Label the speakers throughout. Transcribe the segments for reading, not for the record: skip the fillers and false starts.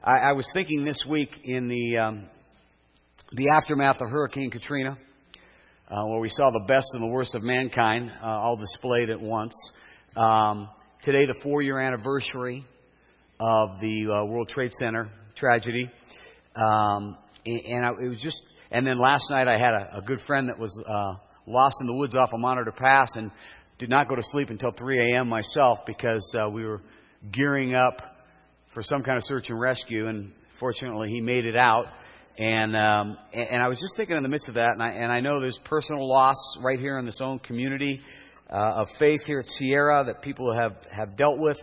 Speaker 1: I was thinking this week in the aftermath of Hurricane Katrina, where we saw the best and the worst of mankind all displayed at once. Today, the 4-year anniversary of the World Trade Center tragedy, and then last night I had a good friend that was lost in the woods off of Monitor Pass and did not go to sleep until 3 a.m. myself because we were gearing up for some kind of search and rescue, and fortunately he made it out. And I was just thinking in the midst of that, and I know there's personal loss right here in this own community of faith here at Sierra that people have dealt with,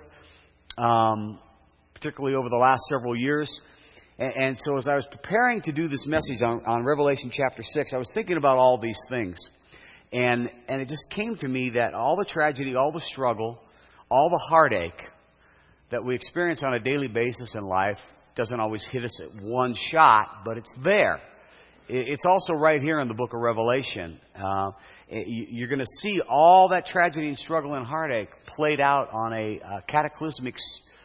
Speaker 1: particularly over the last several years. And so as I was preparing to do this message on Revelation chapter 6, I was thinking about all these things. And it just came to me that all the tragedy, all the struggle, all the heartache that we experience on a daily basis in life doesn't always hit us at one shot, but it's there. It's also right here in the book of Revelation. You're going to see all that tragedy and struggle and heartache played out on a cataclysmic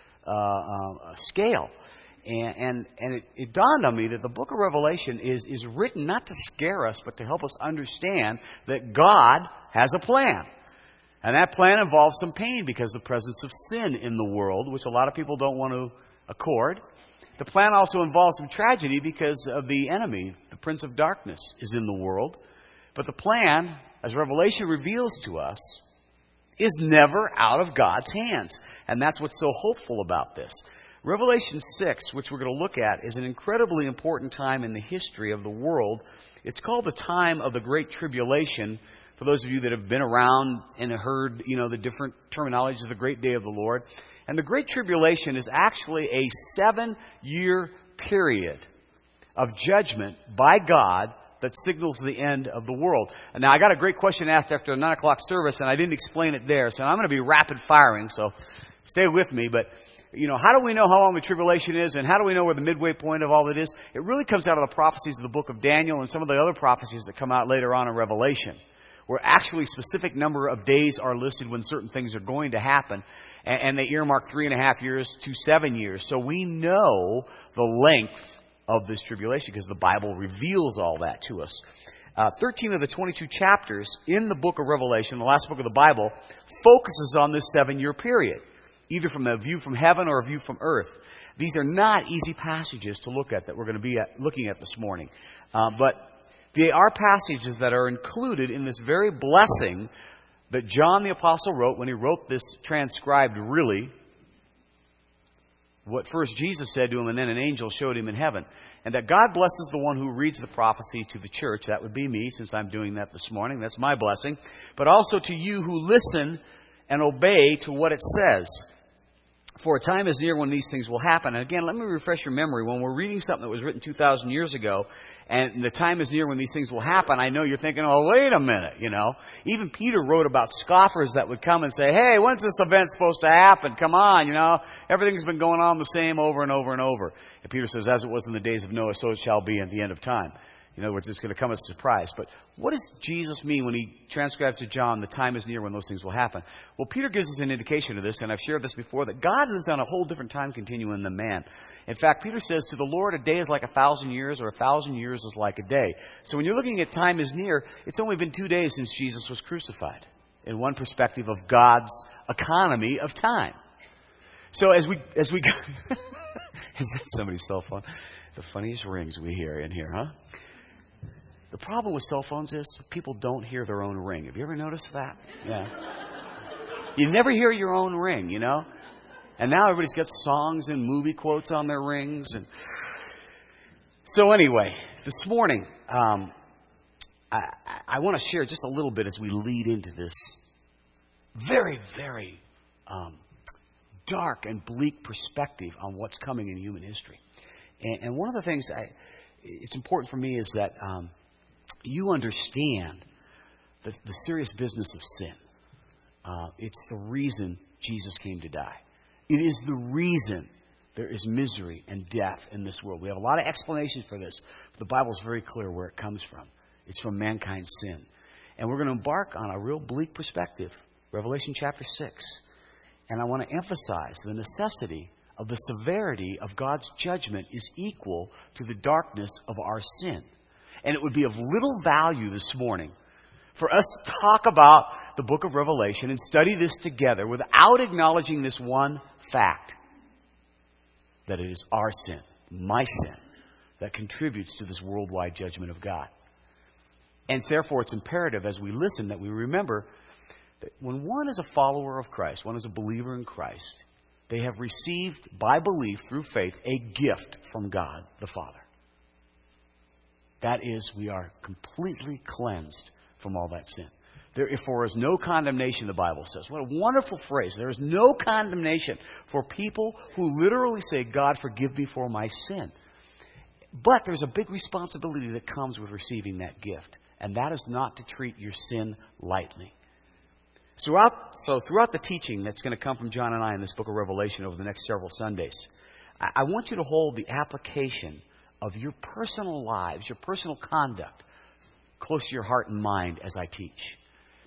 Speaker 1: scale. And it dawned on me that the book of Revelation is written not to scare us, but to help us understand that God has a plan. And that plan involves some pain because of the presence of sin in the world, which a lot of people don't want to accord. The plan also involves some tragedy because of the enemy, the prince of darkness, is in the world. But the plan, as Revelation reveals to us, is never out of God's hands. And that's what's so hopeful about this. Revelation 6, which we're going to look at, is an incredibly important time in the history of the world. It's called the time of the Great Tribulation. For those of you that have been around and heard, the different terminologies of the Great Day of the Lord. And the Great Tribulation is actually a 7-year period of judgment by God that signals the end of the world. And now, I got a great question asked after the 9 o'clock service, and I didn't explain it there. So I'm going to be rapid firing, so stay with me. But how do we know how long the tribulation is, and how do we know where the midway point of all it is? It really comes out of the prophecies of the book of Daniel and some of the other prophecies that come out later on in Revelation, where actually specific number of days are listed when certain things are going to happen, and they earmark 3.5 years to 7 years. So we know the length of this tribulation because the Bible reveals all that to us. 13 of the 22 chapters in the book of Revelation, the last book of the Bible, focuses on this 7-year period, either from a view from heaven or a view from earth. These are not easy passages to look at that we're going to be looking at this morning. But they are passages that are included in this very blessing that John the Apostle wrote when he wrote this transcribed, really, what first Jesus said to him and then an angel showed him in heaven. And that God blesses the one who reads the prophecy to the church. That would be me, since I'm doing that this morning. That's my blessing. But also to you who listen and obey to what it says. For a time is near when these things will happen. And again, let me refresh your memory. When we're reading something that was written 2,000 years ago, and the time is near when these things will happen, I know you're thinking, oh, wait a minute, Even Peter wrote about scoffers that would come and say, hey, when's this event supposed to happen? Come on, everything's been going on the same over and over and over. And Peter says, as it was in the days of Noah, so it shall be at the end of time. In other words, it's going to come as a surprise. But what does Jesus mean when he transcribes to John, the time is near when those things will happen? Well, Peter gives us an indication of this, and I've shared this before, that God is on a whole different time continuum than man. In fact, Peter says, to the Lord, a day is like 1,000 years, or 1,000 years is like a day. So when you're looking at time is near, it's only been 2 days since Jesus was crucified, in one perspective of God's economy of time. So as we is that somebody's cell phone? The funniest rings we hear in here, huh? The problem with cell phones is people don't hear their own ring. Have you ever noticed that? Yeah. You never hear your own ring, And now everybody's got songs and movie quotes on their rings. And so anyway, this morning, I want to share just a little bit as we lead into this very, very dark and bleak perspective on what's coming in human history. And one of the things it's important for me is that you understand the serious business of sin. It's the reason Jesus came to die. It is the reason there is misery and death in this world. We have a lot of explanations for this, but the Bible is very clear where it comes from. It's from mankind's sin. And we're going to embark on a real bleak perspective, Revelation chapter 6. And I want to emphasize the necessity of the severity of God's judgment is equal to the darkness of our sin. And it would be of little value this morning for us to talk about the book of Revelation and study this together without acknowledging this one fact, that it is our sin, my sin, that contributes to this worldwide judgment of God. And therefore, it's imperative as we listen that we remember that when one is a follower of Christ, one is a believer in Christ, they have received, by belief, through faith, a gift from God the Father. That is, we are completely cleansed from all that sin. Therefore is no condemnation, the Bible says. What a wonderful phrase. There is no condemnation for people who literally say, God, forgive me for my sin. But there's a big responsibility that comes with receiving that gift. And that is not to treat your sin lightly. So throughout the teaching that's going to come from John and I in this book of Revelation over the next several Sundays, I want you to hold the application of your personal lives, your personal conduct, close to your heart and mind as I teach.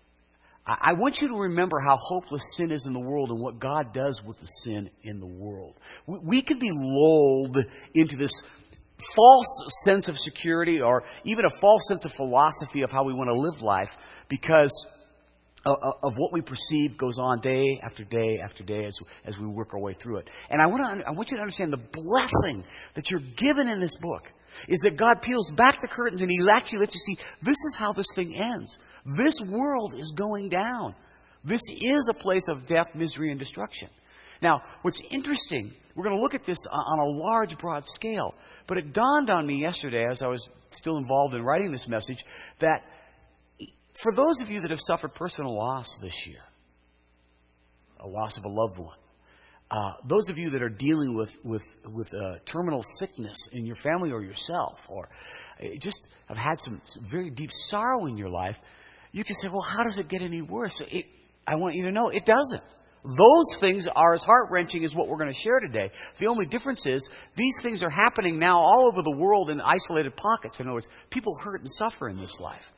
Speaker 1: I want you to remember how hopeless sin is in the world and what God does with the sin in the world. We can be lulled into this false sense of security or even a false sense of philosophy of how we want to live life because of what we perceive goes on day after day after day as we work our way through it. And I want you to understand the blessing that you're given in this book is that God peels back the curtains and He actually lets you see this is how this thing ends. This world is going down. This is a place of death, misery, and destruction. Now, what's interesting, we're going to look at this on a large, broad scale. But it dawned on me yesterday as I was still involved in writing this message that for those of you that have suffered personal loss this year, a loss of a loved one, those of you that are dealing with terminal sickness in your family or yourself, or just have had some very deep sorrow in your life, you can say, well, how does it get any worse? I want you to know it doesn't. Those things are as heart-wrenching as what we're going to share today. The only difference is these things are happening now all over the world in isolated pockets. In other words, people hurt and suffer in this life.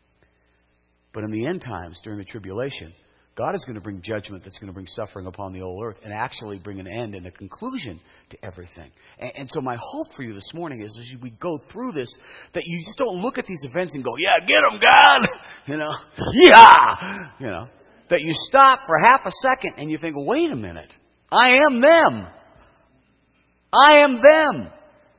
Speaker 1: But in the end times, during the tribulation, God is going to bring judgment that's going to bring suffering upon the whole earth and actually bring an end and a conclusion to everything. And so my hope for you this morning is as we go through this, that you just don't look at these events and go, yeah, get them, God! Yeah! That you stop for half a second and you think, well, wait a minute. I am them. I am them.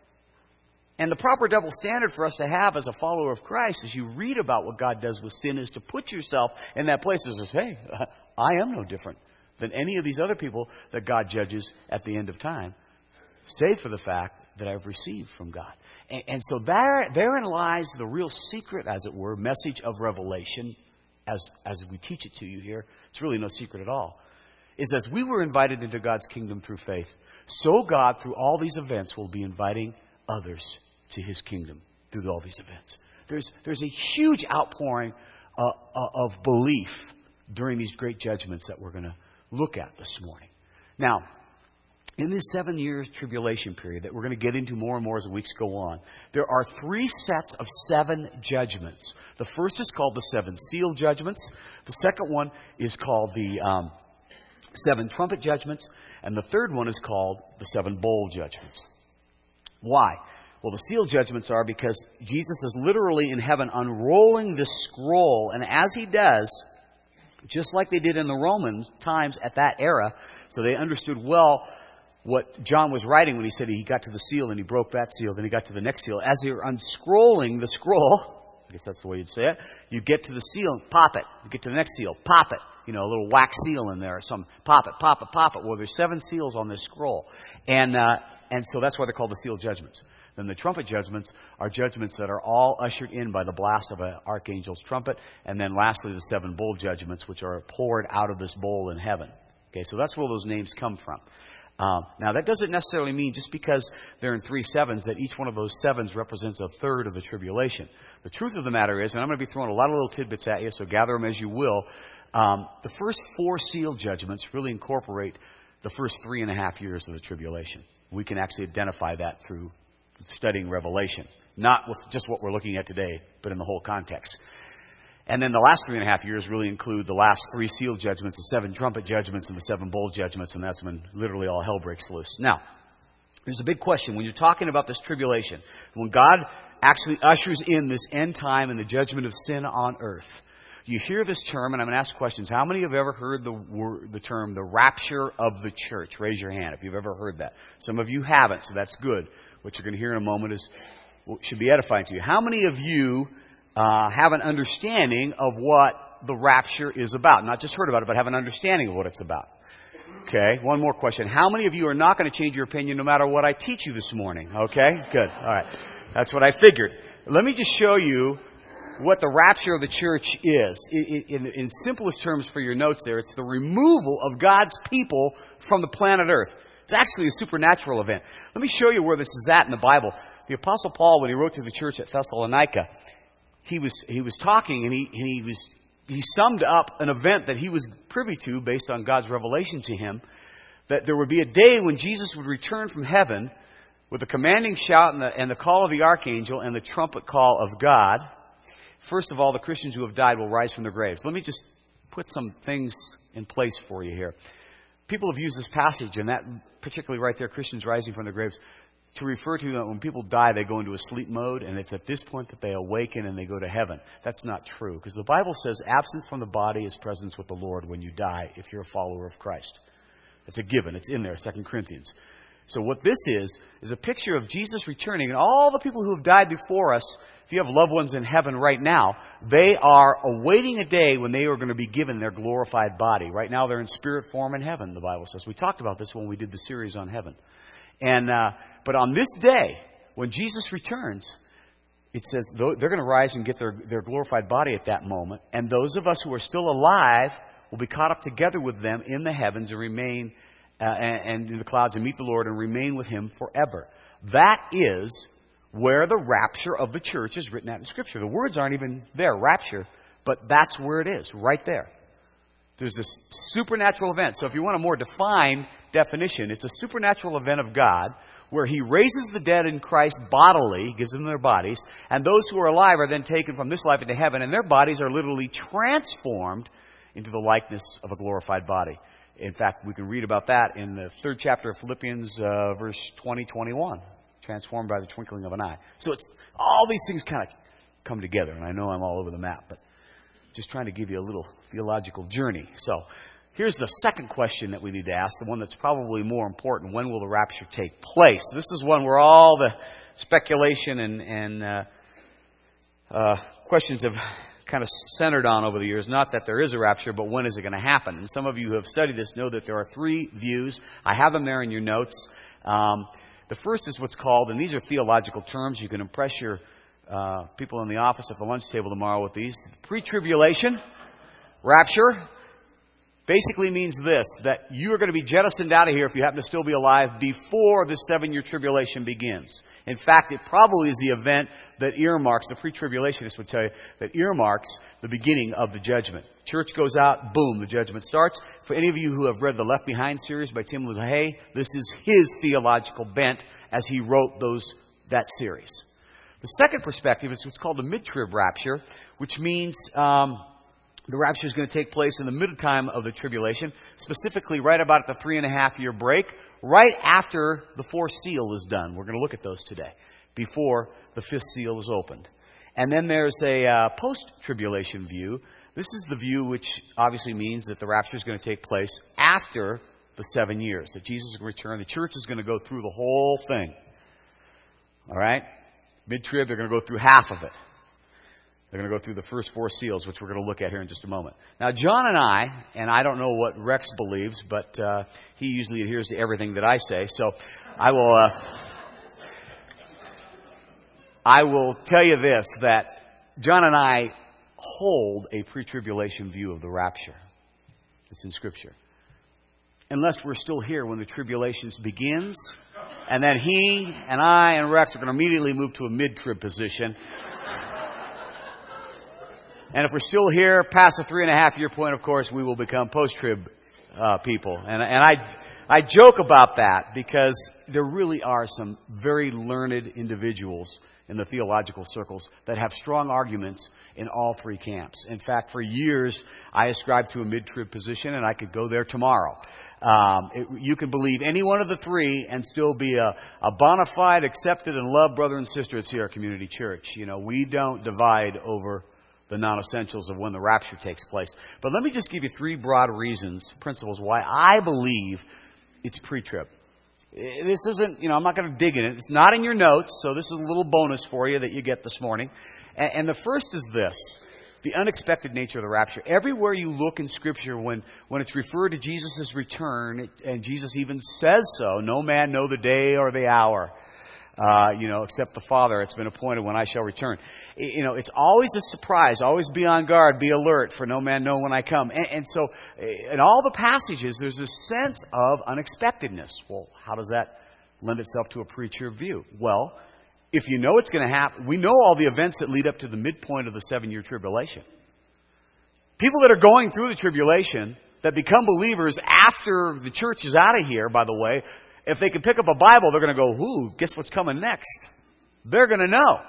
Speaker 1: And the proper double standard for us to have as a follower of Christ as you read about what God does with sin is to put yourself in that place and say, hey, I am no different than any of these other people that God judges at the end of time, save for the fact that I've received from God. And so therein lies the real secret, as it were, message of Revelation. As we teach it to you here, it's really no secret at all, is as we were invited into God's kingdom through faith, so God, through all these events, will be inviting others to His kingdom through all these events. There's a huge outpouring of belief during these great judgments that we're going to look at this morning. Now, in this 7 years tribulation period that we're going to get into more and more as the weeks go on, there are 3 sets of 7 judgments. The first is called the 7 seal judgments. The second one is called the 7 trumpet judgments. And the third one is called the 7 bowl judgments. Why? Well, the seal judgments are because Jesus is literally in heaven unrolling this scroll. And as He does, just like they did in the Roman times at that era, so they understood well what John was writing when he said he got to the seal and he broke that seal, then he got to the next seal. As you're unscrolling the scroll, I guess that's the way you'd say it, you get to the seal, pop it. You get to the next seal, pop it. A little wax seal in there or something. Pop it, pop it, pop it. Well, there's 7 seals on this scroll. And so that's why they're called the seal judgments. Then the trumpet judgments are judgments that are all ushered in by the blast of an archangel's trumpet. And then lastly, the 7 bowl judgments, which are poured out of this bowl in heaven. Okay, so that's where those names come from. Now, that doesn't necessarily mean just because they're in 3 sevens that each one of those 7s represents a third of the tribulation. The truth of the matter is, and I'm going to be throwing a lot of little tidbits at you, so gather them as you will, the first 4 seal judgments really incorporate the first 3.5 years of the tribulation. We can actually identify that through studying Revelation, not with just what we're looking at today, but in the whole context. And then the last 3.5 years really include the last 3 seal judgments, the 7 trumpet judgments, and the 7 bowl judgments, and that's when literally all hell breaks loose. Now, there's a big question. When you're talking about this tribulation, when God actually ushers in this end time and the judgment of sin on earth, you hear this term, and I'm going to ask questions. How many have ever heard the term, the rapture of the church? Raise your hand if you've ever heard that. Some of you haven't, so that's good. What you're going to hear in a moment should be edifying to you. How many of you have an understanding of what the rapture is about? Not just heard about it, but have an understanding of what it's about. Okay, one more question. How many of you are not going to change your opinion no matter what I teach you this morning? Okay, good. All right. That's what I figured. Let me just show you what the rapture of the church is. In simplest terms for your notes there, it's the removal of God's people from the planet Earth. It's actually a supernatural event. Let me show you where this is at in the Bible. The Apostle Paul, when he wrote to the church at Thessalonica, he was talking and he summed up an event that he was privy to based on God's revelation to him, that there would be a day when Jesus would return from heaven with a commanding shout and the call of the archangel and the trumpet call of God. First of all, the Christians who have died will rise from their graves. Let me just put some things in place for you here. People have used this passage, and that particularly right there, Christians rising from their graves, to refer to that when people die, they go into a sleep mode, and it's at this point that they awaken and they go to heaven. That's not true, because the Bible says absent from the body is presence with the Lord when you die, if you're a follower of Christ. It's a given. It's in there, 2 Corinthians. So what this is a picture of Jesus returning, and all the people who have died before us, if you have loved ones in heaven right now, they are awaiting a day when they are going to be given their glorified body. Right now they're in spirit form in heaven, the Bible says. We talked about this when we did the series on heaven. But on this day, when Jesus returns, it says they're going to rise and get their glorified body at that moment. And those of us who are still alive will be caught up together with them in the heavens and remain and in the clouds and meet the Lord and remain with Him forever. That is where the rapture of the church is written out in Scripture. The words aren't even there, rapture, but that's where it is, right there. There's this supernatural event. So if you want a more defined definition, it's a supernatural event of God where He raises the dead in Christ bodily, gives them their bodies, and those who are alive are then taken from this life into heaven, and their bodies are literally transformed into the likeness of a glorified body. In fact, we can read about that in the 3rd chapter of Philippians, verse 20-21. Transformed by the twinkling of an eye. So it's all these things kind of come together, and I know I'm all over the map, but just trying to give you a little theological journey. So here's the second question that we need to ask, the one that's probably more important. When will the rapture take place? This is one where all the speculation and questions have kind of centered on over the years. Not that there is a rapture, but when is it going to happen? And some of you who have studied this know that there are 3 views. I have them there in your notes. The first is what's called, and these are theological terms, you can impress your people in the office at the lunch table tomorrow with these. Pre-tribulation, rapture, basically means this, that you are going to be jettisoned out of here if you happen to still be alive before the 7-year tribulation begins. In fact, it probably is the event that earmarks, the pre-tribulationists would tell you, that earmarks the beginning of the judgment. Church goes out, boom, the judgment starts. For any of you who have read the Left Behind series by Tim LaHaye, this is his theological bent as he wrote that series. The second perspective is what's called the mid-trib rapture, which means the rapture is going to take place in the mid-time of the tribulation, specifically right about at the 3.5-year break, right after the 4th seal is done. We're going to look at those today, before the 5th seal is opened. And then there's a post-tribulation view. This is the view which obviously means that the rapture is going to take place after the 7 years, that Jesus will return. The church is going to go through the whole thing. All right? Mid-trib, they're going to go through half of it. They're going to go through the first 4 seals, which we're going to look at here in just a moment. Now, John and I don't know what Rex believes, but he usually adheres to everything that I say, so I will tell you this, that John and I hold a pre-tribulation view of the rapture. It's in Scripture. Unless we're still here when the tribulation begins, and then he and I and Rex are going to immediately move to a mid-trib position. And if we're still here past the 3.5-year point, of course, we will become post-trib people. And I joke about that because there really are some very learned individuals in the theological circles that have strong arguments in all three camps. In fact, for years, I ascribed to a mid-trib position, and I could go there tomorrow. You can believe any one of the three and still be a bona fide, accepted, and loved brother and sister at Sierra Community Church. You know, we don't divide over the non-essentials of when the rapture takes place. But let me just give you three broad reasons, principles, why I believe it's pre-trib. This isn't, I'm not going to dig in it. It's not in your notes, so this is a little bonus for you that you get this morning. And the first is this, the unexpected nature of the rapture. Everywhere you look in Scripture, when it's referred to Jesus' return, and Jesus even says so, no man know the day or the hour, except the Father. It's been appointed when I shall return. It's always a surprise. Always be on guard, be alert, for no man know when I come. And so, in all the passages, there's this sense of unexpectedness. Well, how does that lend itself to a pre-trib view? Well, if you know it's going to happen, we know all the events that lead up to the midpoint of the 7-year tribulation. People that are going through the tribulation, that become believers after the church is out of here, by the way, if they can pick up a Bible, they're going to go, ooh, guess what's coming next? They're going to know.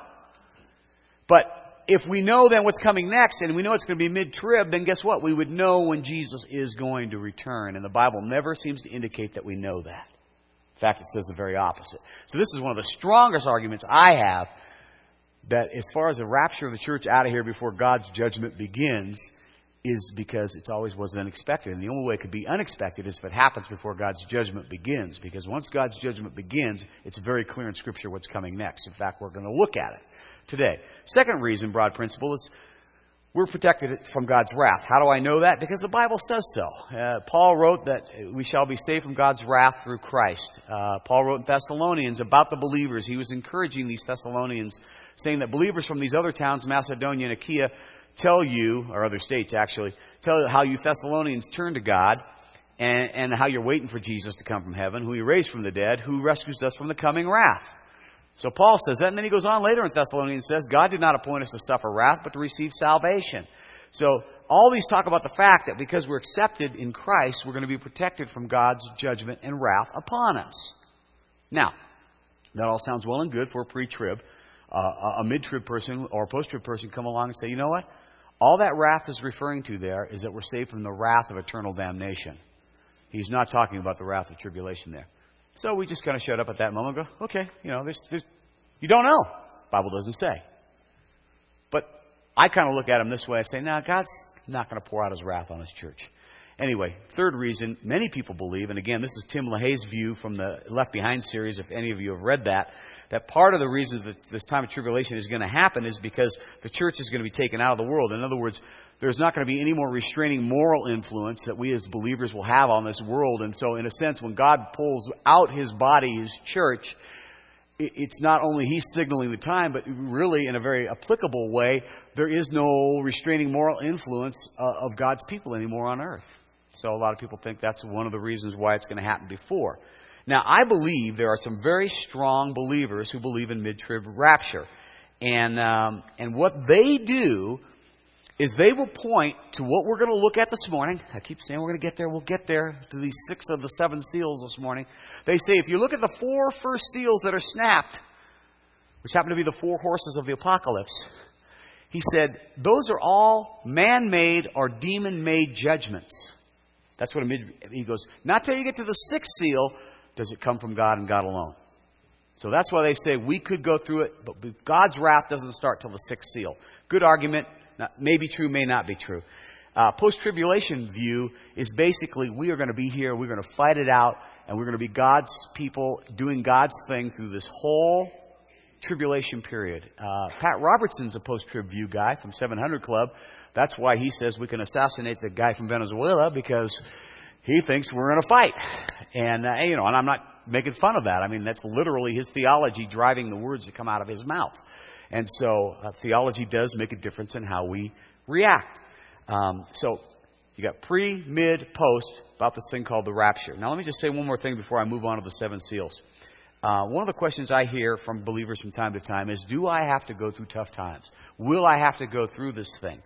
Speaker 1: But if we know then what's coming next, and we know it's going to be mid-trib, then guess what? We would know when Jesus is going to return. And the Bible never seems to indicate that we know that. In fact, it says the very opposite. So this is one of the strongest arguments I have, that as far as the rapture of the church out of here before God's judgment begins, is because it's always was unexpected. And the only way it could be unexpected is if it happens before God's judgment begins. Because once God's judgment begins, it's very clear in Scripture what's coming next. In fact, we're going to look at it today. Second reason, broad principle, is we're protected from God's wrath. How do I know that? Because the Bible says so. Paul wrote that we shall be saved from God's wrath through Christ. Paul wrote in Thessalonians about the believers. He was encouraging these Thessalonians, saying that believers from these other towns, Macedonia and Achaia, tell you, or other states actually, tell you how you Thessalonians turn to God and how you're waiting for Jesus to come from heaven, who He raised from the dead, who rescues us from the coming wrath. So Paul says that, and then he goes on later in Thessalonians and says, God did not appoint us to suffer wrath, but to receive salvation. So all these talk about the fact that because we're accepted in Christ, we're going to be protected from God's judgment and wrath upon us. Now, that all sounds well and good for a pre-trib. A mid-trib person or a post-trib person come along and say, you know what? All that wrath is referring to there is that we're saved from the wrath of eternal damnation. He's not talking about the wrath of tribulation there. So we just kind of shut up at that moment and go, okay, you don't know. The Bible doesn't say. But I kind of look at him this way. I say, no, God's not going to pour out His wrath on His church. Anyway, third reason, many people believe, and again, this is Tim LaHaye's view from the Left Behind series, if any of you have read that part of the reason that this time of tribulation is going to happen is because the church is going to be taken out of the world. In other words, there's not going to be any more restraining moral influence that we as believers will have on this world. And so, in a sense, when God pulls out His body, His church, it's not only He's signaling the time, but really in a very applicable way, there is no restraining moral influence of God's people anymore on earth. So a lot of people think that's one of the reasons why it's going to happen before. Now, I believe there are some very strong believers who believe in mid-trib rapture. And what they do is they will point to what we're going to look at this morning. I keep saying we're going to get there. We'll get there to these 6 of the 7 seals this morning. They say if you look at the 4 first seals that are snapped, which happen to be the 4 horses of the apocalypse, he said, those are all man-made or demon-made judgments. That's what he goes, not till you get to the 6th seal does it come from God and God alone. So that's why they say we could go through it, but God's wrath doesn't start till the 6th seal. Good argument. May be true, may not be true. Post-tribulation view is basically we are going to be here, we're going to fight it out, and we're going to be God's people doing God's thing through this whole tribulation period. Pat Robertson's a post-trib view guy from 700 Club. That's why he says we can assassinate the guy from Venezuela, because he thinks we're in a fight. And, and I'm not making fun of that. I mean, that's literally his theology driving the words that come out of his mouth. And so theology does make a difference in how we react. So you got pre, mid, post about this thing called the rapture. Now let me just say one more thing before I move on to the 7 seals. One of the questions I hear from believers from time to time is, do I have to go through tough times? Will I have to go through this thing?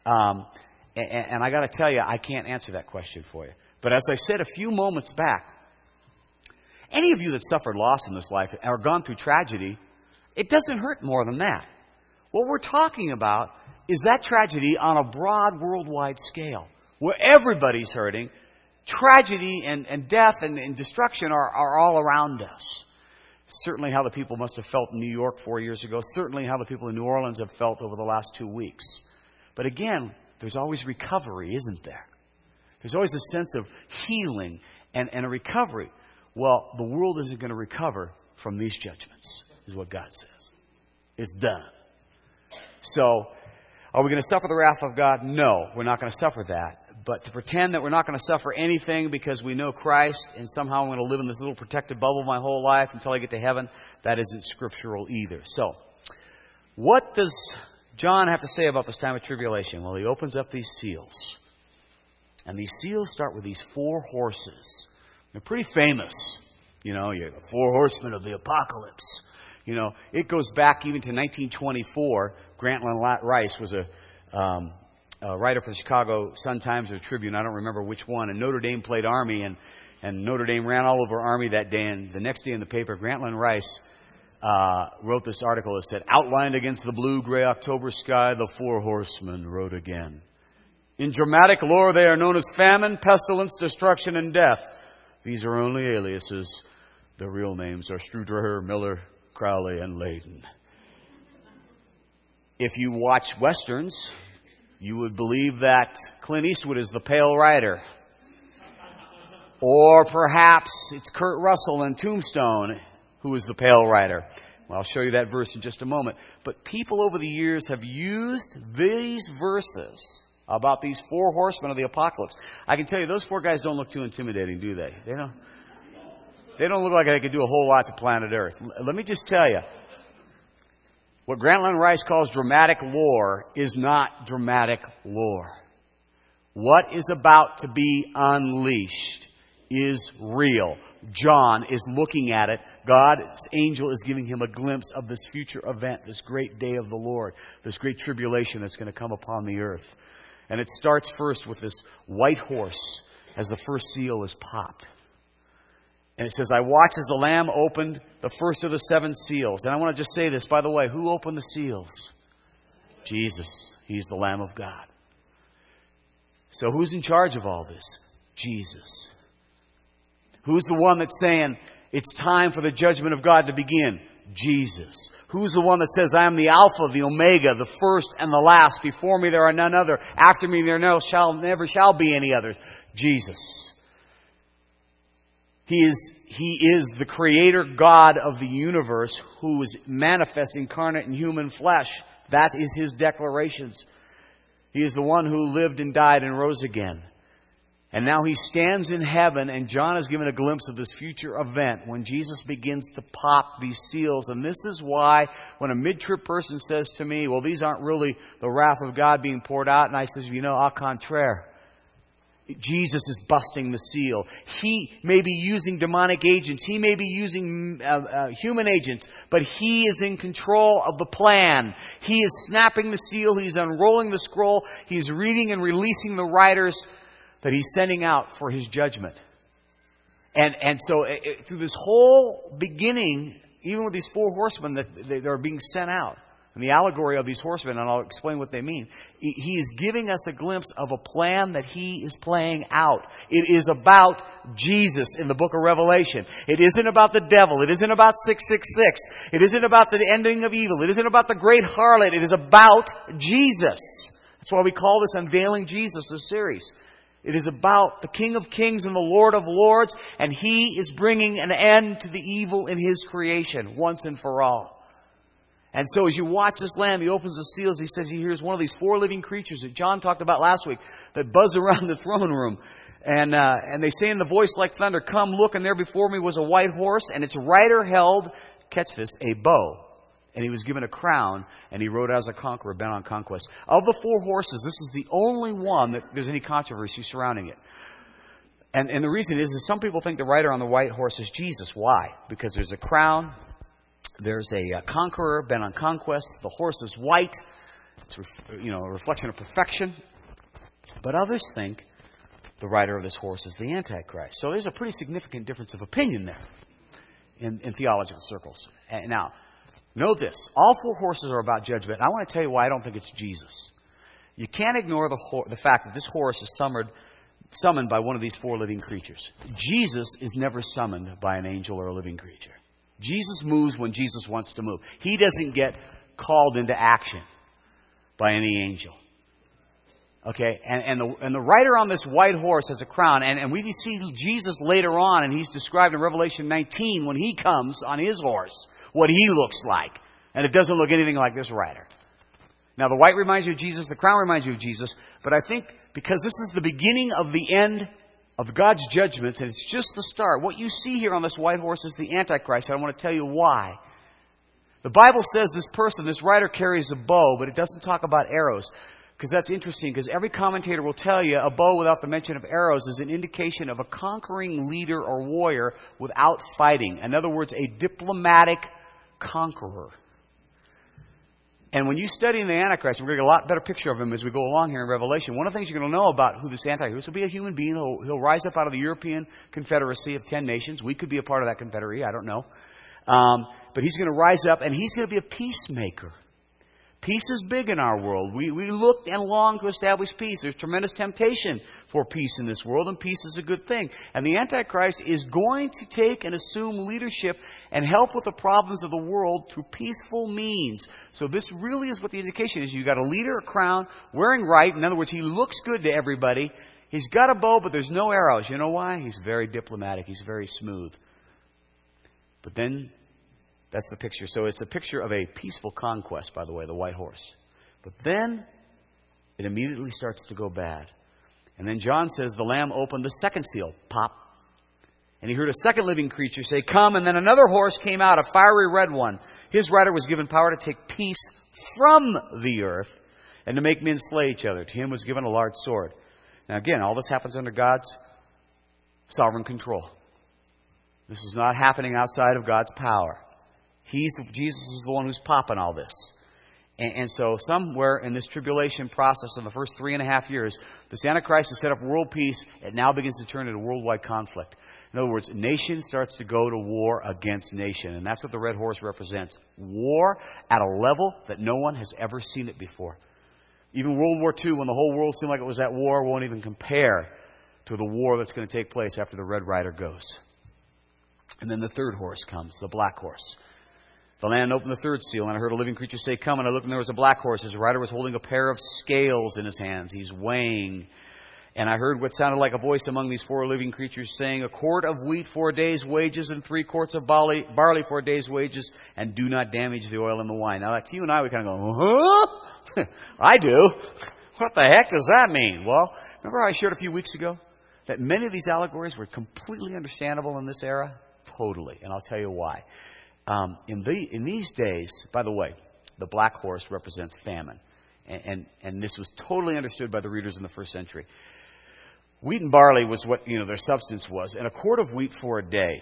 Speaker 1: And I got to tell you, I can't answer that question for you. But as I said a few moments back, any of you that suffered loss in this life or gone through tragedy, It doesn't hurt more than that. What we're talking about is that tragedy on a broad worldwide scale, where everybody's hurting. Tragedy and death and destruction are all around us. Certainly how the people must have felt in New York 4 years ago. Certainly how the people in New Orleans have felt over the last 2 weeks. But again, there's always recovery, isn't there? There's always a sense of healing and a recovery. Well, the world isn't going to recover from these judgments, is what God says. It's done. So, are we going to suffer the wrath of God? No, we're not going to suffer that. But to pretend that we're not going to suffer anything because we know Christ and somehow I'm going to live in this little protected bubble my whole life until I get to heaven, that isn't scriptural either. So, what does John have to say about this time of tribulation? Well, he opens up these seals. And these seals start with these 4 horses. They're pretty famous. You know, you're the 4 horsemen of the apocalypse. You know, it goes back even to 1924. Grantland Rice was a writer for the Chicago Sun-Times or Tribune. I don't remember which one. And Notre Dame played Army, and Notre Dame ran all over Army that day. And the next day in the paper, Grantland Rice wrote this article that said, "Outlined against the blue-gray October sky, the 4 horsemen rode again. In dramatic lore, they are known as famine, pestilence, destruction, and death. These are only aliases. Their real names are Struder, Miller, Crowley, and Layden." If you watch Westerns, you would believe that Clint Eastwood is the Pale Rider. Or perhaps it's Kurt Russell in Tombstone who is the Pale Rider. Well, I'll show you that verse in just a moment. But people over the years have used these verses about these 4 horsemen of the apocalypse. I can tell you, those 4 guys don't look too intimidating, do they? They don't look like they could do a whole lot to planet Earth. Let me just tell you, what Grantland Rice calls dramatic lore is not dramatic lore. What is about to be unleashed is real. John is looking at it. God's angel is giving him a glimpse of this future event, this great day of the Lord, this great tribulation that's going to come upon the earth. And it starts first with this white horse as the first seal is popped. And it says, "I watched as the Lamb opened the first of the 7 seals." And I want to just say this, by the way, who opened the seals? Jesus. He's the Lamb of God. So who's in charge of all this? Jesus. Who's the one that's saying it's time for the judgment of God to begin? Jesus. Who's the one that says, "I am the Alpha, the Omega, the first and the last. Before me there are none other. After me there never shall be any other"? Jesus. He is the Creator God of the universe who is manifest incarnate in human flesh. That is His declarations. He is the one who lived and died and rose again. And now He stands in heaven, and John is given a glimpse of this future event when Jesus begins to pop these seals. And this is why when a mid-trib person says to me, "Well, these aren't really the wrath of God being poured out," and I says, au contraire. Jesus is busting the seal. He may be using demonic agents. He may be using human agents. But He is in control of the plan. He is snapping the seal. He's unrolling the scroll. He's reading and releasing the writers that He's sending out for His judgment. And so through this whole beginning, even with these 4 horsemen that they are being sent out, and the allegory of these horsemen, and I'll explain what they mean. He is giving us a glimpse of a plan that He is playing out. It is about Jesus in the book of Revelation. It isn't about the devil. It isn't about 666. It isn't about the ending of evil. It isn't about the great harlot. It is about Jesus. That's why we call this Unveiling Jesus, this series. It is about the King of Kings and the Lord of Lords, and He is bringing an end to the evil in His creation once and for all. And so as you watch this Lamb, He opens the seals. He says He hears one of these 4 living creatures that John talked about last week that buzz around the throne room. And they say in the voice like thunder, "Come, look, and there before me was a white horse, and its rider held," catch this, "a bow. And he was given a crown, and he rode as a conqueror, bent on conquest." Of the 4 horses, this is the only one that there's any controversy surrounding it. And the reason is some people think the rider on the white horse is Jesus. Why? Because there's a crown. There's a conqueror bent on conquest. The horse is white. It's a reflection of perfection. But others think the rider of this horse is the Antichrist. So there's a pretty significant difference of opinion there in theological circles. Now, Know this. All four horses are about judgment. I want to tell you why I don't think it's Jesus. You can't ignore the fact that this horse is summoned by one of these four living creatures. Jesus is never summoned by an angel or a living creature. Jesus moves when Jesus wants to move. He doesn't get called into action by any angel. Okay, and the rider on this white horse has a crown, and we see Jesus later on, and he's described in Revelation 19 when he comes on his horse, what he looks like. And it doesn't look anything like this rider. Now the white reminds you of Jesus, the crown reminds you of Jesus, but I think because this is the beginning of the end of God's judgments, and it's just the start, what you see here on this white horse is the Antichrist, and I want to tell you why. The Bible says this person, this rider, carries a bow, but it doesn't talk about arrows. Because that's interesting, because every commentator will tell you a bow without the mention of arrows is an indication of a conquering leader or warrior without fighting. In other words, a diplomatic conqueror. And when you study the Antichrist, we're going to get a lot better picture of him as we go along here in Revelation. One of the things you're going to know about who this Antichrist will be a human being. He'll rise up out of the European Confederacy of 10 nations. We could be a part of that confederacy. I don't know. But he's going to rise up, and he's going to be a peacemaker. Peace is big in our world. We look and long to establish peace. There's tremendous temptation for peace in this world, and peace is a good thing. And the Antichrist is going to take and assume leadership and help with the problems of the world through peaceful means. So this really is what the indication is. You've got a leader, a crown, wearing right. In other words, he looks good to everybody. He's got a bow, but there's no arrows. You know why? He's very diplomatic. He's very smooth. But then that's the picture. So it's a picture of a peaceful conquest, by the way, the white horse. But then it immediately starts to go bad. And then John says the Lamb opened the second seal. Pop. And he heard a second living creature say, "Come." And then another horse came out, a fiery red one. His rider was given power to take peace from the earth and to make men slay each other. To him was given a large sword. Now again, all this happens under God's sovereign control. This is not happening outside of God's power. Jesus is the one who's popping all this. And so somewhere in this tribulation process in the first 3.5 years, this Antichrist has set up world peace. It now begins to turn into worldwide conflict. In other words, nation starts to go to war against nation. And that's what the red horse represents. War at a level that no one has ever seen it before. Even World War II, when the whole world seemed like it was at war, won't even compare to the war that's going to take place after the Red Rider goes. And then the third horse comes, the black horse. The Lamb opened the third seal, and I heard a living creature say, "Come." And I looked, and there was a black horse. His rider was holding a pair of scales in his hands. He's weighing. And I heard what sounded like a voice among these four living creatures saying, "A quart of wheat for a day's wages, and 3 quarts of barley for a day's wages, and do not damage the oil and the wine." Now, to you and I, we kind of go, "Huh?" I do. What the heck does that mean? Well, remember how I shared a few weeks ago that many of these allegories were completely understandable in this era? Totally. And I'll tell you why. In these days, by the way, the black horse represents famine. And this was totally understood by the readers in the first century. Wheat and barley was what their substance was. And a quart of wheat for a day.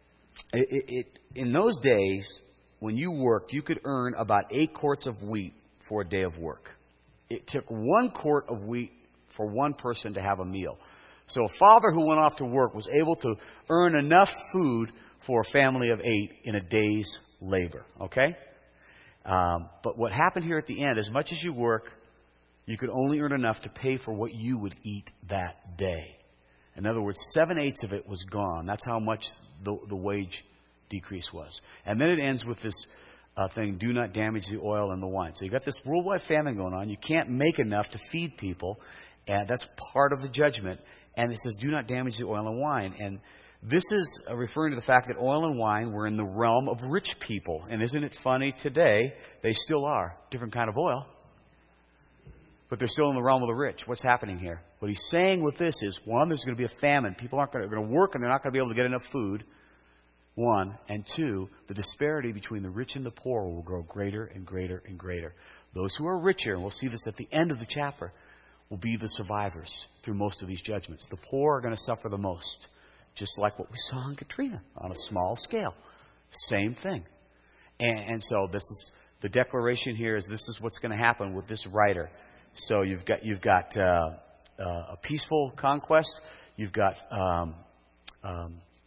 Speaker 1: In those days, when you worked, you could earn about 8 quarts of wheat for a day of work. It took 1 quart of wheat for one person to have a meal. So a father who went off to work was able to earn enough food for a family of 8 in a day's labor. Okay? But what happened here at the end, as much as you work, you could only earn enough to pay for what you would eat that day. In other words, 7/8 of it was gone. That's how much the wage decrease was. And then it ends with this thing, "Do not damage the oil and the wine." So you got this worldwide famine going on. You can't make enough to feed people. And that's part of the judgment. And it says, "Do not damage the oil and wine." And this is referring to the fact that oil and wine were in the realm of rich people. And isn't it funny today, they still are. Different kind of oil. But they're still in the realm of the rich. What's happening here? What he's saying with this is, one, there's going to be a famine. People aren't going to work and they're not going to be able to get enough food. One. And two, the disparity between the rich and the poor will grow greater and greater and greater. Those who are richer, and we'll see this at the end of the chapter, will be the survivors through most of these judgments. The poor are going to suffer the most. Just like what we saw in Katrina on a small scale. Same thing. And so this is the declaration here is this is what's going to happen with this rider. So you've got a peaceful conquest. You've got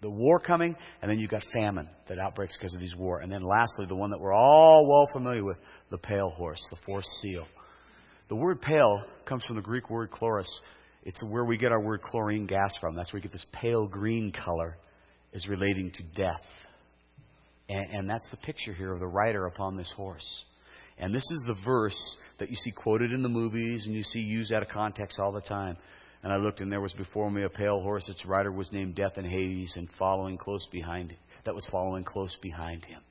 Speaker 1: the war coming, and then you've got famine that outbreaks because of these war. And then lastly, the one that we're all well familiar with, the pale horse, the fourth seal. The word pale comes from the Greek word chloros. It's where we get our word chlorine gas from. That's where we get this pale green color, is relating to death. And that's the picture here of the rider upon this horse. And this is the verse that you see quoted in the movies and you see used out of context all the time. And I looked, and there was before me a pale horse. Its rider was named Death and Hades, and following close behind him. That was following close behind him.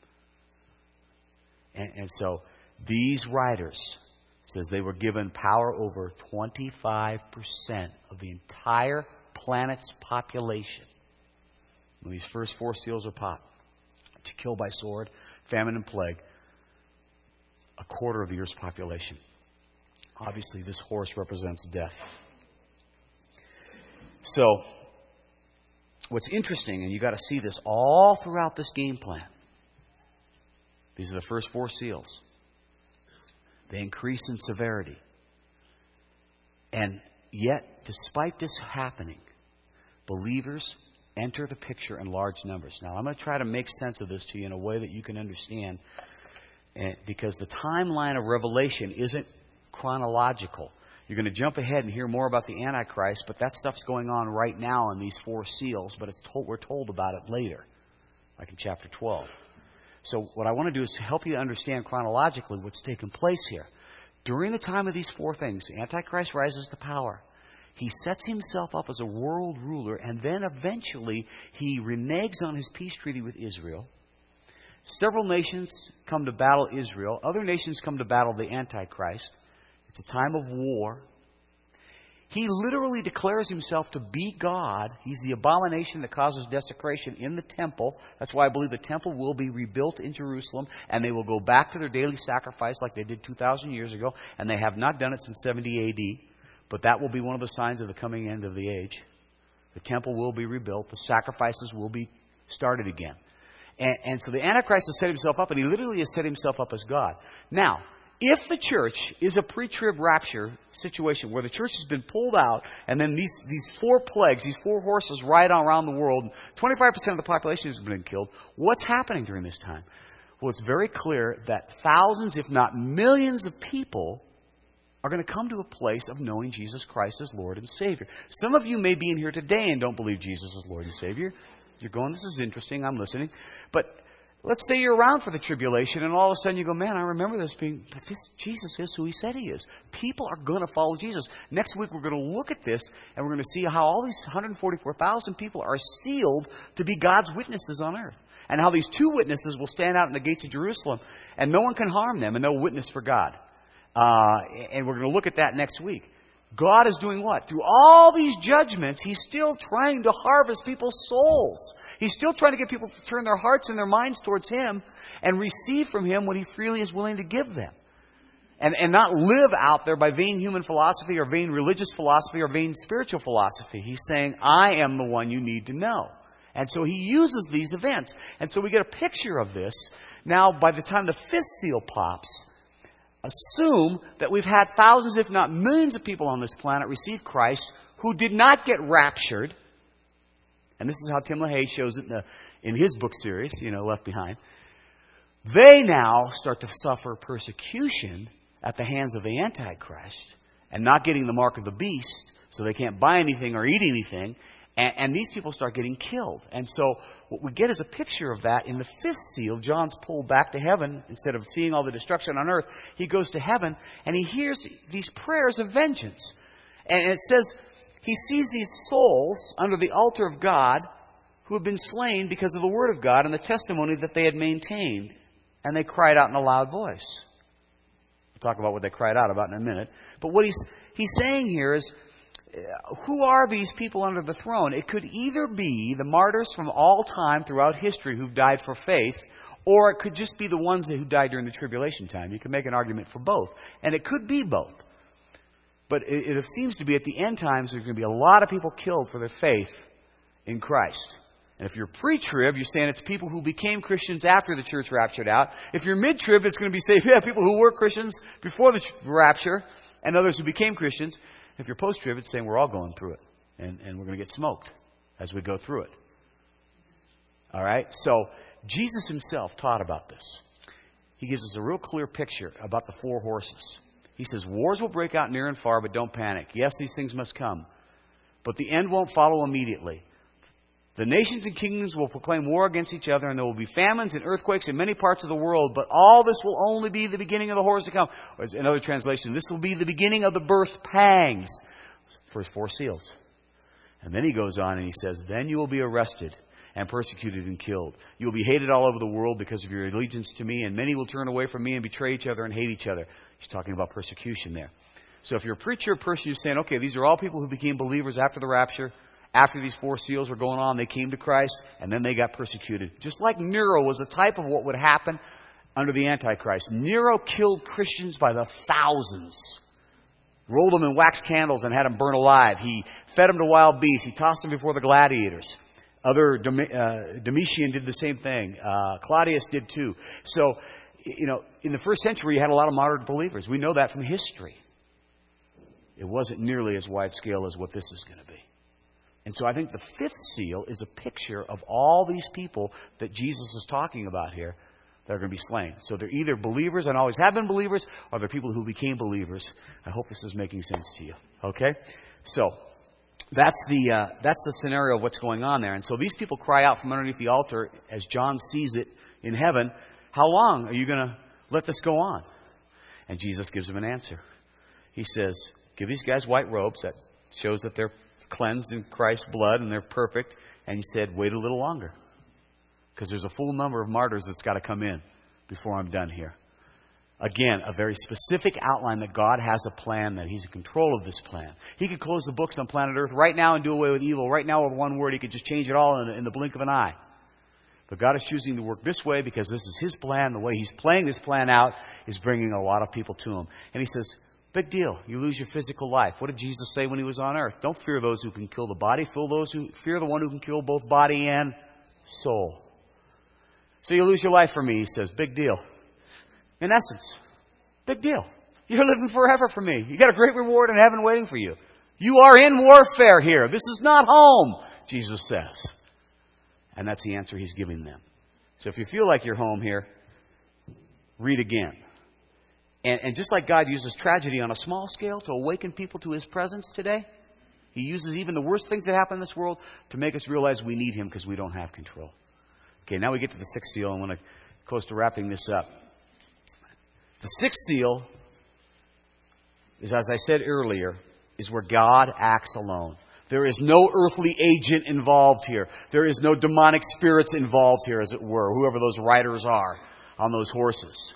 Speaker 1: And so these riders, says they were given power over 25% of the entire planet's population. When these first four seals are popped, to kill by sword, famine, and plague, a quarter of the earth's population. Obviously, this horse represents death. So, what's interesting, and you've got to see this all throughout this game plan. These are the first four seals. They increase in severity. And yet, despite this happening, believers enter the picture in large numbers. Now, I'm going to try to make sense of this to you in a way that you can understand, because the timeline of Revelation isn't chronological. You're going to jump ahead and hear more about the Antichrist, but that stuff's going on right now in these four seals, but we're told about it later, like in chapter 12. So what I want to do is to help you understand chronologically what's taken place here. During the time of these four things, Antichrist rises to power. He sets himself up as a world ruler, and then eventually he reneges on his peace treaty with Israel. Several nations come to battle Israel. Other nations come to battle the Antichrist. It's a time of war. He literally declares himself to be God. He's the abomination that causes desecration in the temple. That's why I believe the temple will be rebuilt in Jerusalem, and they will go back to their daily sacrifice like they did 2,000 years ago, and they have not done it since 70 A.D., but that will be one of the signs of the coming end of the age. The temple will be rebuilt. The sacrifices will be started again. And so the Antichrist has set himself up, and he literally has set himself up as God. Now, if the church is a pre-trib rapture situation where the church has been pulled out, and then these four plagues, these four horses ride around the world, 25% of the population has been killed, what's happening during this time? Well, it's very clear that thousands, if not millions of people are going to come to a place of knowing Jesus Christ as Lord and Savior. Some of you may be in here today and don't believe Jesus is Lord and Savior. You're going, this is interesting, I'm listening. But let's say you're around for the tribulation, and all of a sudden you go, man, I remember this being, but this Jesus is who he said he is. People are going to follow Jesus. Next week we're going to look at this, and we're going to see how all these 144,000 people are sealed to be God's witnesses on earth. And how these two witnesses will stand out in the gates of Jerusalem, and no one can harm them, and they'll witness for God. And we're going to look at that next week. God is doing what? Through all these judgments, he's still trying to harvest people's souls. He's still trying to get people to turn their hearts and their minds towards him and receive from him what he freely is willing to give them. And not live out there by vain human philosophy or vain religious philosophy or vain spiritual philosophy. He's saying, I am the one you need to know. And so he uses these events. And so we get a picture of this. Now, by the time the fifth seal pops, assume that we've had thousands, if not millions of people on this planet receive Christ who did not get raptured. And this is how Tim LaHaye shows it in his book series, Left Behind. They now start to suffer persecution at the hands of the Antichrist and not getting the mark of the beast, so they can't buy anything or eat anything. And these people start getting killed. And so what we get is a picture of that in the fifth seal. John's pulled back to heaven. Instead of seeing all the destruction on earth, he goes to heaven and he hears these prayers of vengeance. And it says he sees these souls under the altar of God who have been slain because of the word of God and the testimony that they had maintained. And they cried out in a loud voice. We'll talk about what they cried out about in a minute. But what he's saying here is, who are these people under the throne? It could either be the martyrs from all time throughout history who've died for faith, or it could just be the ones who died during the tribulation time. You can make an argument for both. And it could be both. But it seems to be at the end times there's going to be a lot of people killed for their faith in Christ. And if you're pre-trib, you're saying it's people who became Christians after the church raptured out. If you're mid-trib, it's going to be saying, people who were Christians before the rapture and others who became Christians. If you're post-trib, it's saying we're all going through it. And we're going to get smoked as we go through it. All right? So Jesus himself taught about this. He gives us a real clear picture about the 4 horses. He says, wars will break out near and far, but don't panic. Yes, these things must come, but the end won't follow immediately. The nations and kingdoms will proclaim war against each other, and there will be famines and earthquakes in many parts of the world, but all this will only be the beginning of the horrors to come. Or another translation, this will be the beginning of the birth pangs. First 4 seals. And then he goes on and he says, then you will be arrested and persecuted and killed. You will be hated all over the world because of your allegiance to me, and many will turn away from me and betray each other and hate each other. He's talking about persecution there. So if you're a preacher, a person who's saying, okay, these are all people who became believers after the rapture, after these 4 seals were going on, they came to Christ, and then they got persecuted. Just like Nero was a type of what would happen under the Antichrist. Nero killed Christians by the thousands. Rolled them in wax candles and had them burn alive. He fed them to wild beasts. He tossed them before the gladiators. Domitian did the same thing. Claudius did too. So, in the first century, you had a lot of martyred believers. We know that from history. It wasn't nearly as wide scale as what this is going to be. And so I think the 5th seal is a picture of all these people that Jesus is talking about here that are going to be slain. So they're either believers and always have been believers, or they're people who became believers. I hope this is making sense to you. Okay? So that's the scenario of what's going on there. And so these people cry out from underneath the altar as John sees it in heaven, how long are you going to let this go on? And Jesus gives them an answer. He says, give these guys white robes. That shows that they're cleansed in Christ's blood and they're perfect. And he said, wait a little longer, because there's a full number of martyrs that's got to come in before I'm done here. Again, a very specific outline that God has a plan, that He's in control of this plan. He could close the books on planet Earth right now and do away with evil. Right now with one word, He could just change it all in the blink of an eye. But God is choosing to work this way because this is His plan. The way He's playing this plan out is bringing a lot of people to Him. And He says, big deal. You lose your physical life. What did Jesus say when He was on earth? Don't fear those who can kill the body. Fear the one who can kill both body and soul. So you lose your life for me, He says. Big deal. In essence, big deal. You're living forever for me. You got a great reward in heaven waiting for you. You are in warfare here. This is not home, Jesus says. And that's the answer He's giving them. So if you feel like you're home here, read again. And just like God uses tragedy on a small scale to awaken people to His presence today, He uses even the worst things that happen in this world to make us realize we need Him because we don't have control. Okay, now we get to the 6th seal. I want to close to wrapping this up. The 6th seal is, as I said earlier, is where God acts alone. There is no earthly agent involved here. There is no demonic spirits involved here, as it were, whoever those riders are on those horses.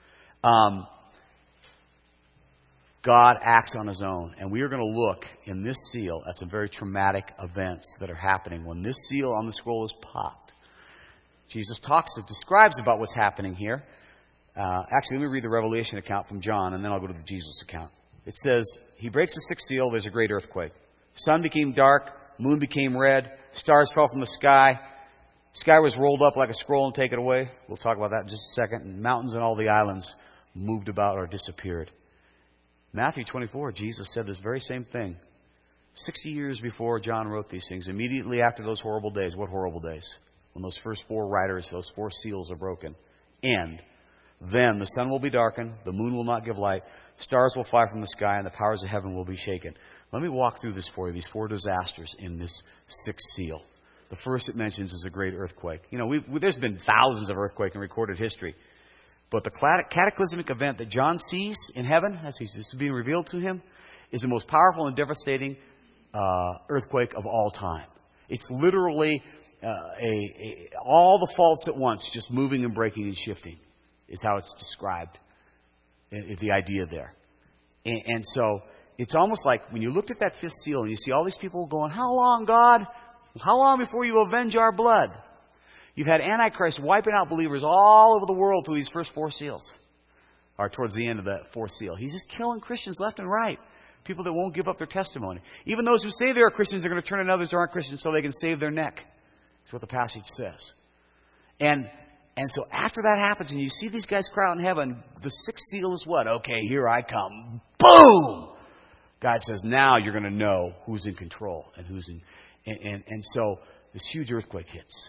Speaker 1: God acts on His own. And we are going to look in this seal at some very traumatic events that are happening when this seal on the scroll is popped. Jesus describes about what's happening here. Actually, let me read the Revelation account from John, and then I'll go to the Jesus account. It says, He breaks the 6th seal, there's a great earthquake. Sun became dark, moon became red, stars fell from the sky. Sky was rolled up like a scroll and taken away. We'll talk about that in just a second. And mountains and all the islands moved about or disappeared. Matthew 24, Jesus said this very same thing. 60 years before John wrote these things, immediately after those horrible days. What horrible days? When those first 4 riders, those 4 seals are broken. And then the sun will be darkened, the moon will not give light, stars will fly from the sky, and the powers of heaven will be shaken. Let me walk through this for you, these 4 disasters in this 6th seal. The first it mentions is a great earthquake. There's been thousands of earthquakes in recorded history. But the cataclysmic event that John sees in heaven, as this is being revealed to him, is the most powerful and devastating earthquake of all time. It's literally all the faults at once, just moving and breaking and shifting, is how it's described, the idea there. And so it's almost like when you looked at that 5th seal and you see all these people going, how long, God? How long before you avenge our blood? You've had Antichrist wiping out believers all over the world through these first 4 seals, or towards the end of that 4th seal. He's just killing Christians left and right. People that won't give up their testimony. Even those who say they are Christians are going to turn on others who aren't Christians so they can save their neck. That's what the passage says. And so after that happens and you see these guys cry out in heaven, the 6th seal is what? Okay, here I come. Boom! God says, now you're going to know who's in control and who's in... And so this huge earthquake hits.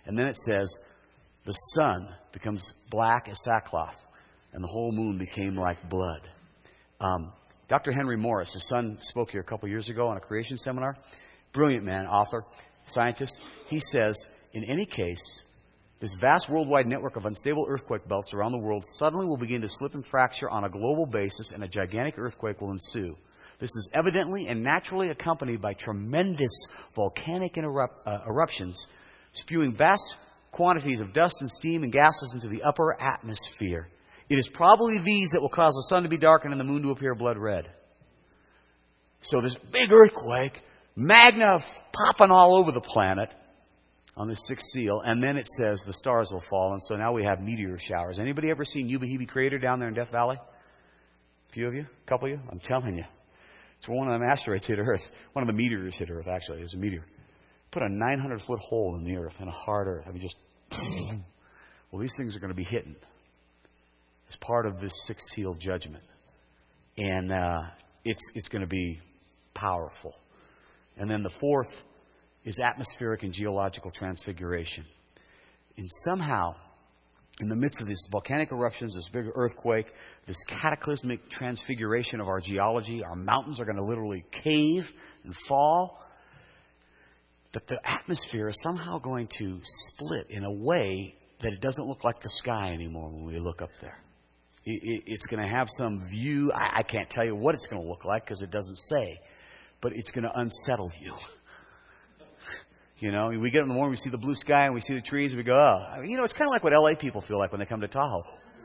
Speaker 1: And then it says, the sun becomes black as sackcloth, and the whole moon became like blood. Dr. Henry Morris, his son, spoke here a couple years ago on a creation seminar. Brilliant man, author, scientist. He says, in any case, this vast worldwide network of unstable earthquake belts around the world suddenly will begin to slip and fracture on a global basis, and a gigantic earthquake will ensue. This is evidently and naturally accompanied by tremendous volcanic eruptions, spewing vast quantities of dust and steam and gases into the upper atmosphere. It is probably these that will cause the sun to be darkened and the moon to appear blood red. So this big earthquake, magna popping all over the planet on the sixth seal, and then it says the stars will fall, and so now we have meteor showers. Anybody ever seen Yuba Hibi Crater down there in Death Valley? A few of you? A couple of you? I'm telling you. It's where one of them asteroids hit Earth. One of the meteors hit Earth, actually. It was a meteor. Put a 900-foot hole in the Earth, in a hard Earth. I mean, just... Well, these things are going to be hitting as part of this sixth seal judgment. And it's going to be powerful. And then the fourth is atmospheric and geological transfiguration. And somehow, in the midst of these volcanic eruptions, this big earthquake, this cataclysmic transfiguration of our geology, our mountains are going to literally cave and fall. But the atmosphere is somehow going to split in a way that it doesn't look like the sky anymore when we look up there. It's going to have some view. I can't tell you what it's going to look like because it doesn't say. But it's going to unsettle you. You know, we get up in the morning, we see the blue sky and we see the trees and we go, oh. You know, it's kind of like what LA people feel like when they come to Tahoe.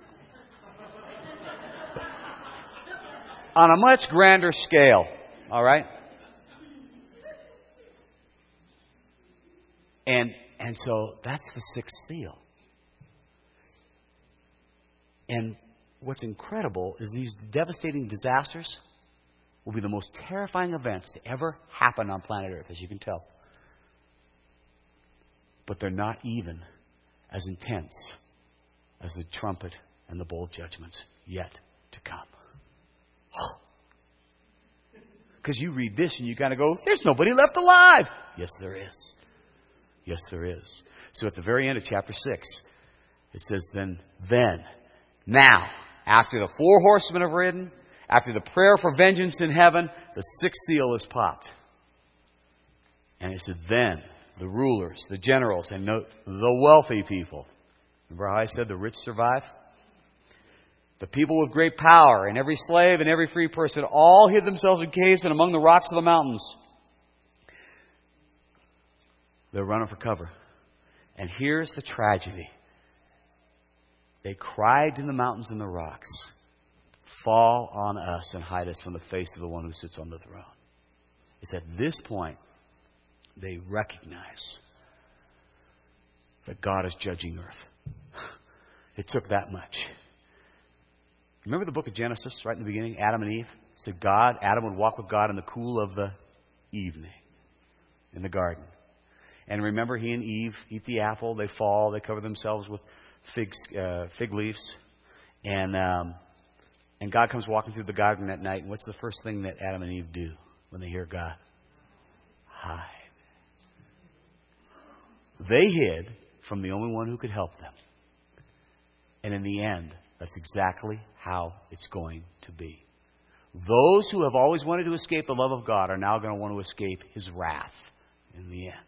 Speaker 1: On a much grander scale, all right? And so that's the sixth seal. And what's incredible is these devastating disasters will be the most terrifying events to ever happen on planet Earth, as you can tell. But they're not even as intense as the trumpet and the bowl judgments yet to come. Because you read this and you kind of go, there's nobody left alive. Yes, there is. Yes, there is. So at the very end of chapter 6, it says, then, now, after the four horsemen have ridden, after the prayer for vengeance in heaven, the sixth seal is popped. And it said, then the rulers, the generals, and the wealthy people. Remember how I said the rich survive? The people with great power, and every slave and every free person, all hid themselves in caves and among the rocks of the mountains. They're running for cover. And here's the tragedy. They cried in the mountains and the rocks, fall on us and hide us from the face of the one who sits on the throne. It's at this point they recognize that God is judging earth. It took that much. Remember the book of Genesis, right in the beginning? Adam and Eve. It said Adam would walk with God in the cool of the evening in the garden. And remember, he and Eve eat the apple. They fall. They cover themselves with fig leaves. And God comes walking through the garden at night. And what's the first thing that Adam and Eve do when they hear God? Hide. They hid from the only one who could help them. And in the end, that's exactly how it's going to be. Those who have always wanted to escape the love of God are now going to want to escape His wrath in the end.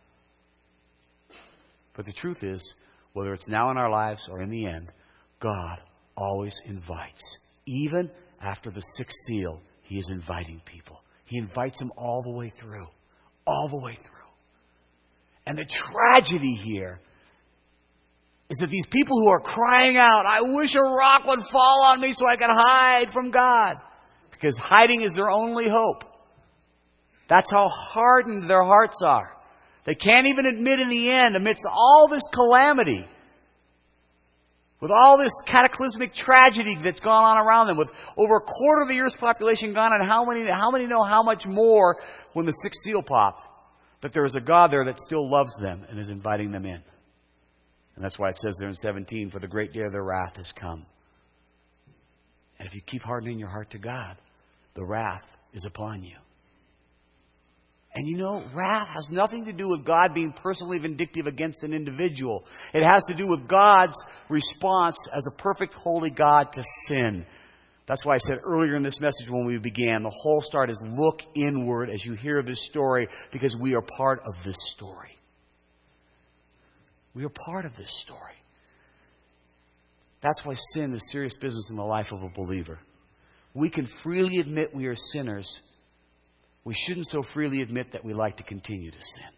Speaker 1: But the truth is, whether it's now in our lives or in the end, God always invites. Even after the sixth seal, He is inviting people. He invites them all the way through. All the way through. And the tragedy here is that these people who are crying out, I wish a rock would fall on me so I could hide from God. Because hiding is their only hope. That's how hardened their hearts are. They can't even admit in the end, amidst all this calamity, with all this cataclysmic tragedy that's gone on around them, with over a quarter of the earth's population gone, and how many know how much more when the sixth seal popped, that there is a God there that still loves them and is inviting them in. And that's why it says there in 17, for the great day of their wrath has come. And if you keep hardening your heart to God, the wrath is upon you. And you know, wrath has nothing to do with God being personally vindictive against an individual. It has to do with God's response as a perfect, holy God to sin. That's why I said earlier in this message when we began, the whole start is look inward as you hear this story, because we are part of this story. We are part of this story. That's why sin is serious business in the life of a believer. We can freely admit we are sinners. We shouldn't so freely admit that we like to continue to sin.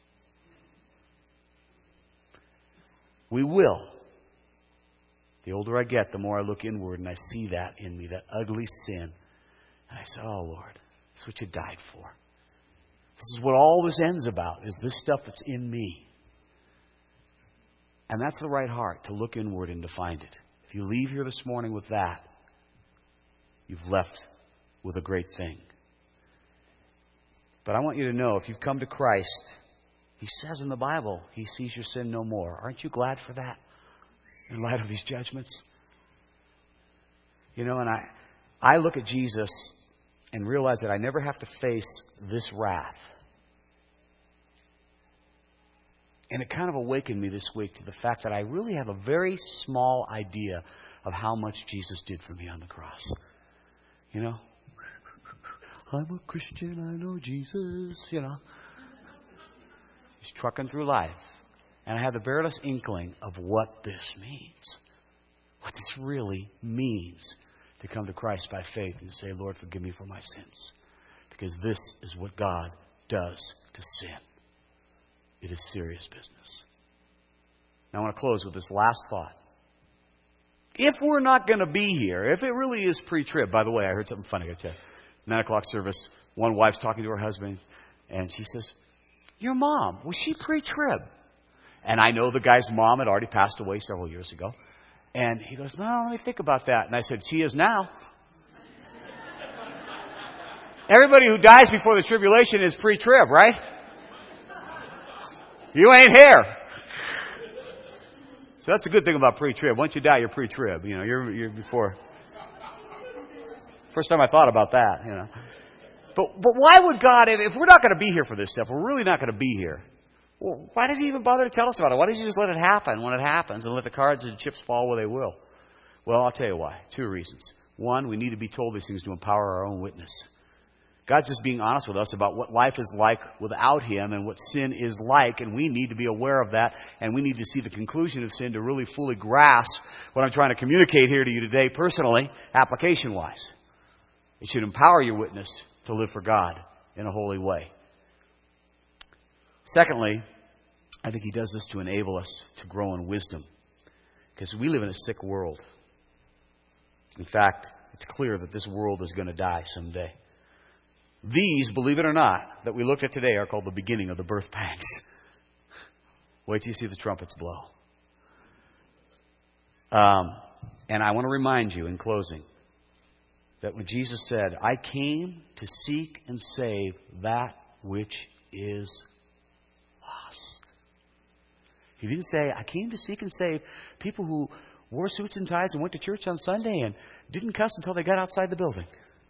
Speaker 1: We will. The older I get, the more I look inward and I see that in me, that ugly sin. And I say, oh Lord, that's what you died for. This is what all this ends about, is this stuff that's in me. And that's the right heart, to look inward and to find it. If you leave here this morning with that, you've left with a great thing. But I want you to know, if you've come to Christ, He says in the Bible, He sees your sin no more. Aren't you glad for that, in light of these judgments? You know, and I look at Jesus and realize that I never have to face this wrath. And it kind of awakened me this week to the fact that I really have a very small idea of how much Jesus did for me on the cross. You know? I'm a Christian, I know Jesus, you know. He's trucking through life. And I have the barest inkling of what this means. What this really means to come to Christ by faith and say, Lord, forgive me for my sins. Because this is what God does to sin. It is serious business. Now I want to close with this last thought. If we're not going to be here, if it really is pre-trib, by the way, I heard something funny. 9 o'clock service, one wife's talking to her husband, and she says, your mom, was she pre-trib? And I know the guy's mom had already passed away several years ago. And he goes, no, let me think about that. And I said, she is now. Everybody who dies before the tribulation is pre-trib, right? You ain't here. So that's a good thing about pre-trib. Once you die, you're pre-trib. You know, you're before. First time I thought about that, you know. But why would God, if we're not going to be here for this stuff, we're really not going to be here, well, why does He even bother to tell us about it? Why doesn't He just let it happen when it happens and let the cards and chips fall where they will? Well, I'll tell you why. 2 reasons. One, we need to be told these things to empower our own witness. God's just being honest with us about what life is like without Him and what sin is like, and we need to be aware of that, and we need to see the conclusion of sin to really fully grasp what I'm trying to communicate here to you today personally, application-wise. It should empower your witness to live for God in a holy way. Secondly, I think He does this to enable us to grow in wisdom, because we live in a sick world. In fact, it's clear that this world is going to die someday. These, believe it or not, that we looked at today are called the beginning of the birth pangs. Wait till you see the trumpets blow. And I want to remind you in closing that when Jesus said, I came to seek and save that which is lost. He didn't say, I came to seek and save people who wore suits and ties and went to church on Sunday and didn't cuss until they got outside the building.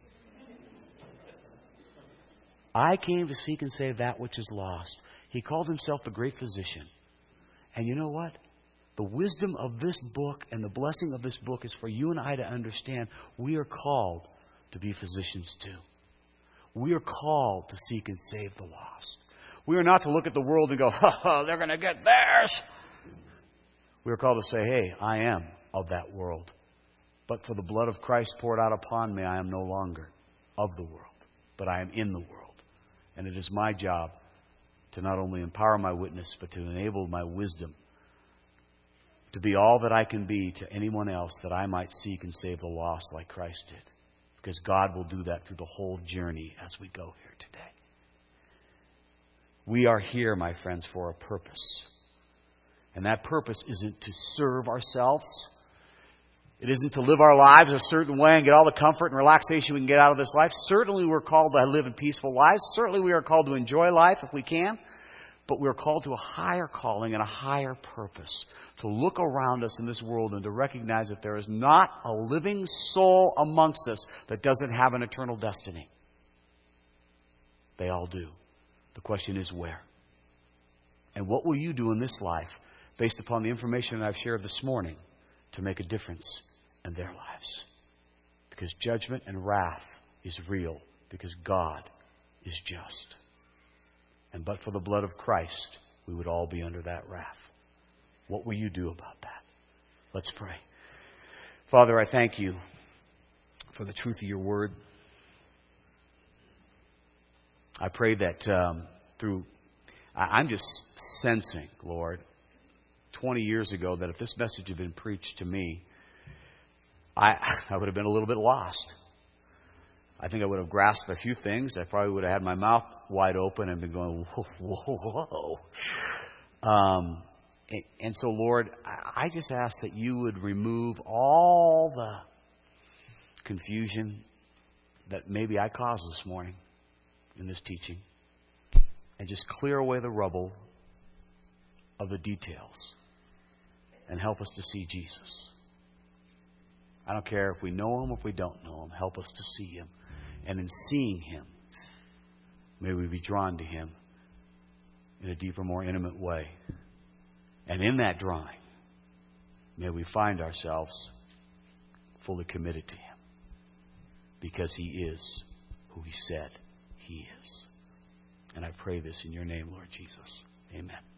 Speaker 1: I came to seek and save that which is lost. He called Himself the great physician. And you know what? The wisdom of this book and the blessing of this book is for you and I to understand we are called to be physicians too. We are called to seek and save the lost. We are not to look at the world and go, they're going to get theirs. We are called to say, hey, I am of that world. But for the blood of Christ poured out upon me, I am no longer of the world, but I am in the world. And it is my job to not only empower my witness, but to enable my wisdom to be all that I can be to anyone else, that I might seek and save the lost like Christ did. Because God will do that through the whole journey as we go here today. We are here, my friends, for a purpose. And that purpose isn't to serve ourselves. It isn't to live our lives a certain way and get all the comfort and relaxation we can get out of this life. Certainly we're called to live in peaceful lives. Certainly we are called to enjoy life if we can. But we're called to a higher calling and a higher purpose. To look around us in this world and to recognize that there is not a living soul amongst us that doesn't have an eternal destiny. They all do. The question is where? And what will you do in this life based upon the information that I've shared this morning to make a difference in their lives? Because judgment and wrath is real, because God is just. And but for the blood of Christ, we would all be under that wrath. What will you do about that? Let's pray. Father, I thank you for the truth of your word. I pray that I'm just sensing, Lord, 20 years ago that if this message had been preached to me, I would have been a little bit lost. I think I would have grasped a few things. I probably would have had my mouth wide open and been going, whoa, whoa, whoa. And so, Lord, I just ask that you would remove all the confusion that maybe I caused this morning in this teaching, and just clear away the rubble of the details and help us to see Jesus. I don't care if we know him or if we don't know him. Help us to see him. And in seeing him, may we be drawn to him in a deeper, more intimate way. And in that drawing, may we find ourselves fully committed to him, because he is who he said he is. And I pray this in your name, Lord Jesus. Amen.